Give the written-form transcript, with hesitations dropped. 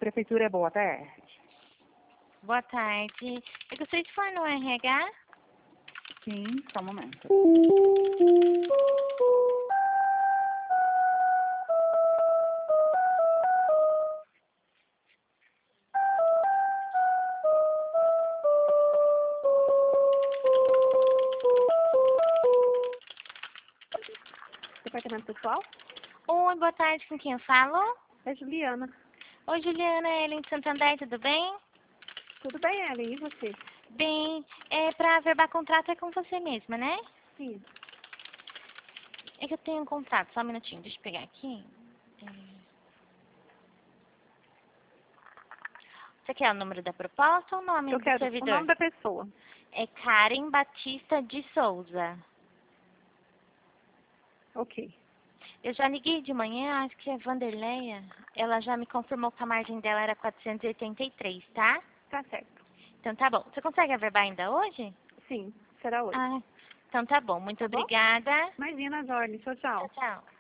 Prefeitura, boa tarde. Boa tarde. Eu gostaria de falar no RH. Sim, só um momento. Departamento pessoal? Oi, boa tarde. Com quem eu falo? É Juliana. Oi, Juliana, Ellen de Santander, tudo bem? Tudo bem, Ellen? E você? Bem, para averbar contrato é com você mesma, né? Sim. É que eu tenho um contrato, só um minutinho, deixa eu pegar aqui. Você quer o número da proposta ou o nome Eu do quero o servidor? nome da pessoa. É Karen Batista de Souza. Ok. Eu já liguei de manhã, acho que é Vanderleia. Ela já me confirmou que a margem dela era 483, tá? Tá certo. Então tá bom. Você consegue averbar ainda hoje? Sim, será hoje. Ah, então tá bom. Muito Tá bom? obrigada. Imagina, Jorge. Tchau, tchau. Tchau, tchau.